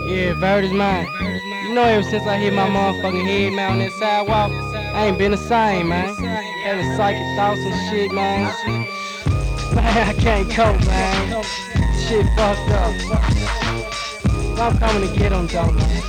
Yeah, Vert is mine. You know, ever since I hit my motherfucking head, man, on that sidewalk, I ain't been the same, man. Having psychic thoughts and shit, man. Man, I can't cope, man. Shit fucked up. But I'm coming to get them, though, man.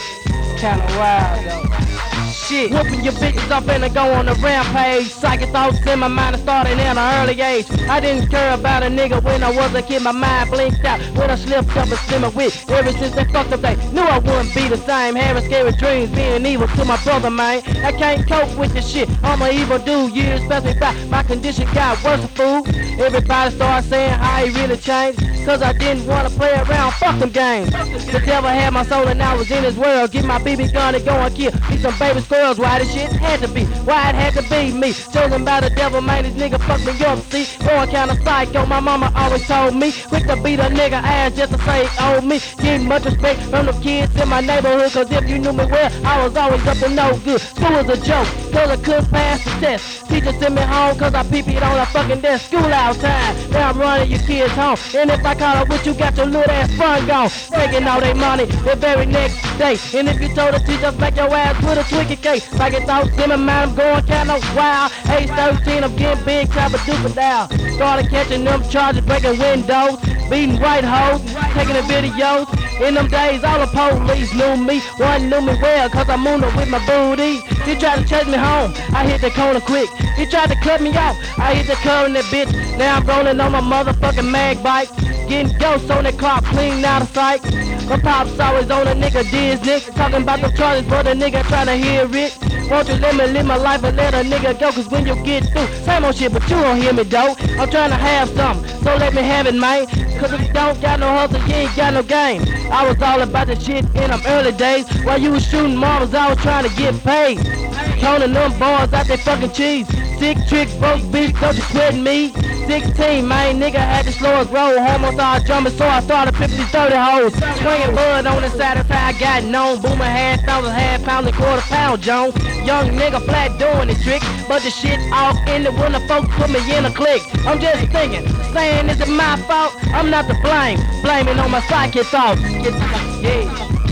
Kinda wild, though. Shit. Whooping your bitches up and go on a rampage. Psychic thoughts in my mind starting at an early age. I didn't care about a nigga when I was a kid. My mind blinked out when I slipped up and slimmed with. Ever since they fucked up, they knew I wouldn't be the same. Having scary dreams, being evil to my brother, man. I can't cope with this shit. I'm an evil dude. Years passing by, my condition got worse, fool. Everybody started saying how he really changed. Cause I didn't wanna play around, fuck them games. The devil had my soul and I was in his world. Get my BB gun and go and kill me some baby squirrels. Why this shit had to be? Why it had to be me? Chosen by the devil, man, this nigga fucked me up, see? Going kinda psycho, my mama always told me. Quick to beat a nigga ass just to say he owed me. Getting much respect from the kids in my neighborhood. Cause if you knew me well, I was always up to no good. School was a joke, cause I couldn't pass the test. Teacher sent me home cause I pee-peed on a fucking desk. School out time, now I'm running your kids home. And if I call her with you, got your little ass fun gone. Taking all their money the very next day. And if you told the teacher, smack your ass with a Twinkie cake. Like it thoughts in my mind, I'm going kinda wild. Age 13, I'm getting big, time to duper down. Started catching them charges, breaking windows, beating white hoes, taking the videos. In them days, all the police knew me. One knew me well, cause I moved up with my booty. He tried to chase me home, I hit the corner quick. He tried to cut me off, I hit the curb in that bitch. Now I'm rolling on my motherfucking mag bike. Getting ghosts on that clock, clean out of sight. My pop's always on a nigga Disney. Talking about the charges, but the nigga tryna hear it. Won't you let me live my life and let a nigga go? Cause when you get through, same old shit, but you don't hear me though. I'm tryna have something, so let me have it, man. Cause if you don't got no hustle, you ain't got no game. I was all about the shit in them early days. While you was shooting marbles, I was trying to get paid. Counting them bars out they fucking cheese. Sick trick, broke bitch, don't you sweating me? 16, man, nigga had to slow his roll. Homo started jumping, so I started pimping these 30 hoes. Swinging bud on the side of the I got known. Booming half pound and quarter pound, Jones. Young nigga flat doing the trick, but the shit off in the when the folks put me in a clique. I'm just thinking, saying is it my fault? I'm not to blame, blaming on my psychic thoughts. Yeah.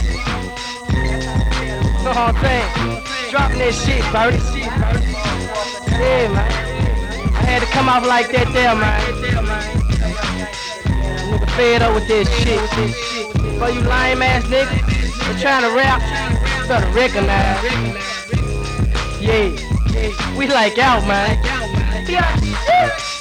So I'm saying, dropping that shit, Birdie. Yeah, man. I had to come off like that there, man. Nigga fed up with this shit. For you lame ass niggas, they're trying to rap, you better recognize. Yeah, we like out, man. Yeah.